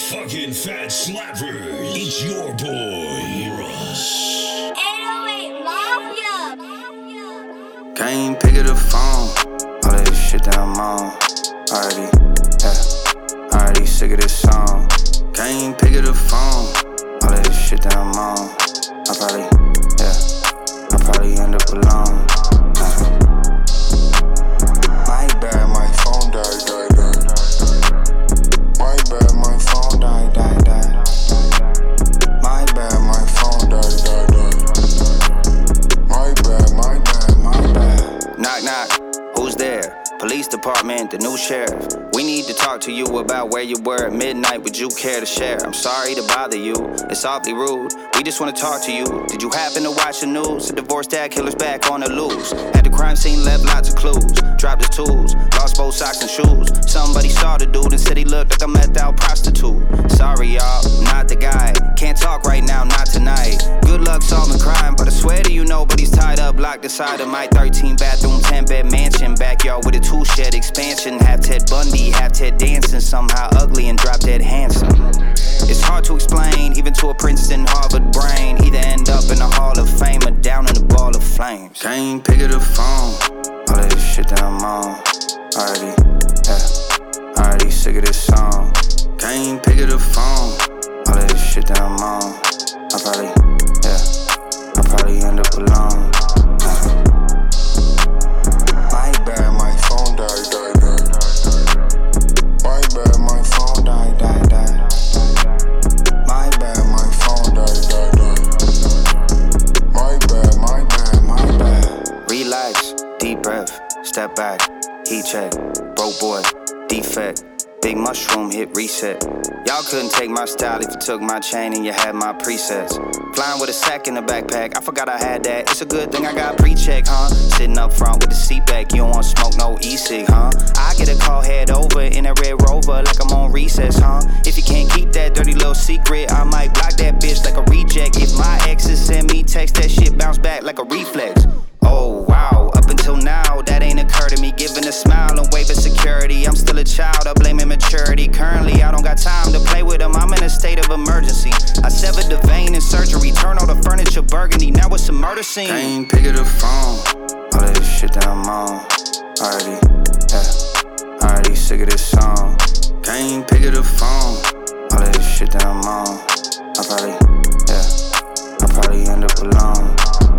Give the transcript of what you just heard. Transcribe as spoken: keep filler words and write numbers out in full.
fucking fat slappers. It's your boy, Russ. eight oh eight Mafia. Can't even pick up the phone. All that shit that I'm on. Already, yeah. Already sick of this song. Can't even pick up the phone. All that shit that I'm on. I probably, yeah. I probably end up alone. Uh. My bad, my phone died, died, died. My bad, my phone died, died, died. My bad, my phone died, died, died. My bad, my bad, my bad. Knock, knock, who's there? Police department, the new sheriff. We need to talk to you about where you were at midnight. Would you care to share? I'm sorry to bother you, it's awfully rude. We just want to talk to you. Did you happen to watch the news? The divorced dad killer's back on the loose. At the crime scene, left lots of clues. Dropped his tools, lost both socks and shoes. Somebody saw the dude and said he looked like a methed out prostitute. Sorry y'all, not the guy. Can't talk right now, not tonight. Good luck solving crime, but I swear to you nobody's tied up, locked inside of my thirteen bathroom, ten bed mansion. Backyard with a two shed expansion. Half Ted Bundy, half Ted dancing. Somehow ugly and drop dead handsome. It's hard to explain, even to a Princeton, Harvard brain. Either end up in the Hall of Fame or down in a ball of flames. Can't even pick up the phone. All that shit that I'm on. Already, yeah. Already sick of this song. Can't even pick up the phone. All that shit that I'm on. I probably, yeah. I probably end up alone. Uh. My bad, my phone died, died, died. My bad, my phone died, died, died. My bad, my phone died, died, died. My bad, my bad, my bad. Relax, deep breath, step back, heat check, broke boy, defect. Big mushroom hit reset. Y'all couldn't take my style if you took my chain and you had my presets. Flying with a sack in the backpack, I forgot I had that. It's a good thing I got pre-check, huh? Sitting up front with the seat back, you don't want to smoke no e-cig, huh? I get a call head over in a Red Rover like I'm on recess, huh? If you can't keep that dirty little secret, I might block that bitch like a reject. If my exes send me text, that shit bounce back like a reflex. Oh wow, up until now, that ain't occurred to me. Giving a smile and waving security. I'm still a child, I blame immaturity. Currently, I don't got time to play with them. I'm in a state of emergency. I severed the vein in surgery, turn all the furniture burgundy. Now it's a murder scene. Can't even pick up the phone. All that shit that I'm on. Already, yeah. Already sick of this song. Can't even pick up the phone. All that shit that I'm on. I probably, yeah. I probably end up alone.